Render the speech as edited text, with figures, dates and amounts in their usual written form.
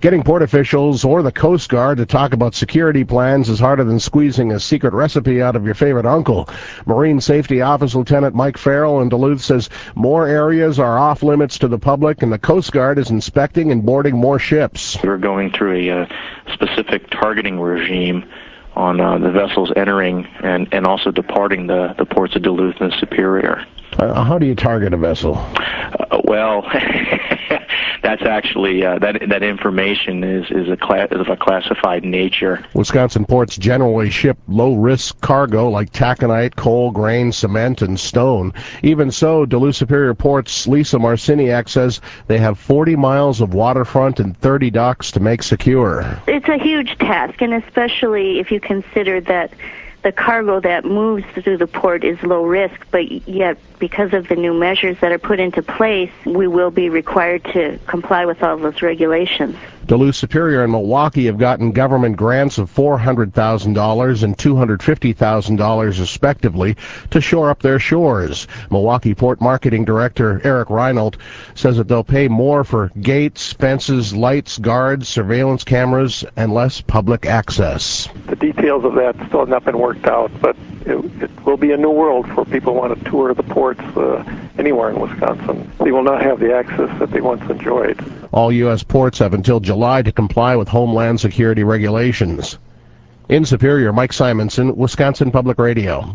Getting port officials or the Coast Guard to talk about security plans is harder than squeezing a secret recipe out of your favorite uncle. Marine Safety Office Lieutenant Mike Farrell in Duluth says more areas are off limits to the public, and the Coast Guard is inspecting and boarding more ships. We're going through a specific targeting regime on the vessels entering and also departing the ports of Duluth and Superior. How do you target a vessel? Well, that's actually that information is of a classified nature. Wisconsin ports generally ship low-risk cargo like taconite, coal, grain, cement, and stone. Even so, Duluth Superior Ports' Lisa Marciniak says they have 40 miles of waterfront and 30 docks to make secure. It's a huge task, and especially if you consider that the cargo that moves through the port is low risk, but yet because of the new measures that are put into place, we will be required to comply with all those regulations. Duluth Superior and Milwaukee have gotten government grants of $400,000 and $250,000 respectively to shore up their shores. Milwaukee Port Marketing Director Eric Reinhold says that they'll pay more for gates, fences, lights, guards, surveillance cameras, and less public access. The details of that still have not been worked out, but it will be a new world for people who want to tour the ports anywhere in Wisconsin. They will not have the access that they once enjoyed. All U.S. ports have until July to comply with Homeland Security regulations. In Superior, Mike Simonson, Wisconsin Public Radio.